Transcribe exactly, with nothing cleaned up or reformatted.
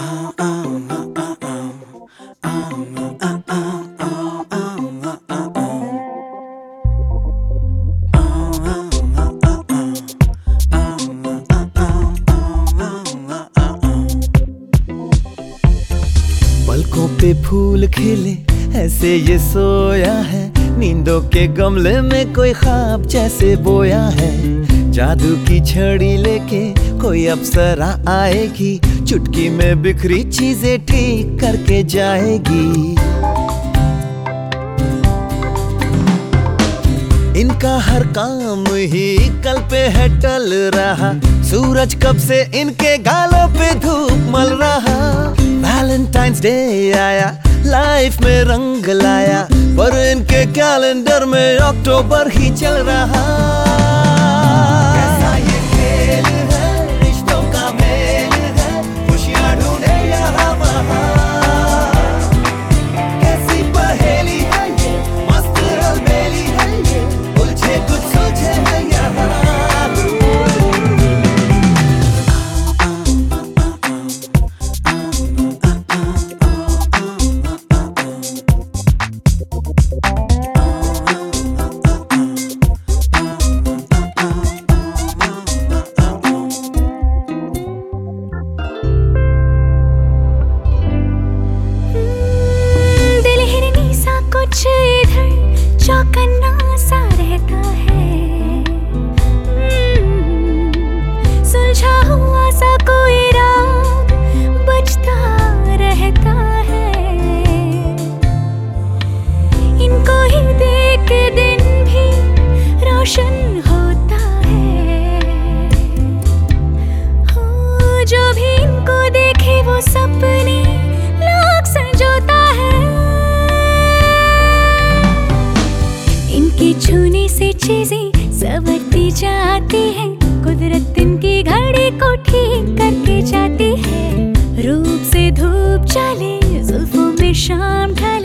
पलकों पे फूल खिले ऐसे ये सोया है, नींदों के गमले में कोई ख्वाब जैसे बोया है। जादू की छड़ी लेके कोई अप्सरा आएगी, चुटकी में बिखरी चीजें ठीक करके जाएगी। इनका हर काम ही कल पे है टल रहा, सूरज कब से इनके गालों पे धूप मल रहा। वैलेंटाइंस डे आया, लाइफ में रंग लाया, पर इनके कैलेंडर में अक्टूबर ही चल रहा। कैसा ये खेल है, रिश्तों का मेल है, खुशियां ढूंढे यहाँ वहाँ। कैसी पहेली है ये, मस्त अलबेली है ये, उलझे कुछ सुलझे है यहाँ। इधर चौकन्ना सा रहता है, सुलझा हुआ सा कोई राग बजता रहता है। इनको ही देख के दिन भी रोशन होता है। हो जो भी इनको देखे वो सपने लाख संजोता है। इनके छूने से चीजें संवरती जाती हैं, कुदरत इनकी घड़ी को ठीक करके जाती है। रूप से धूप चले, जुल्फों में शाम ढले,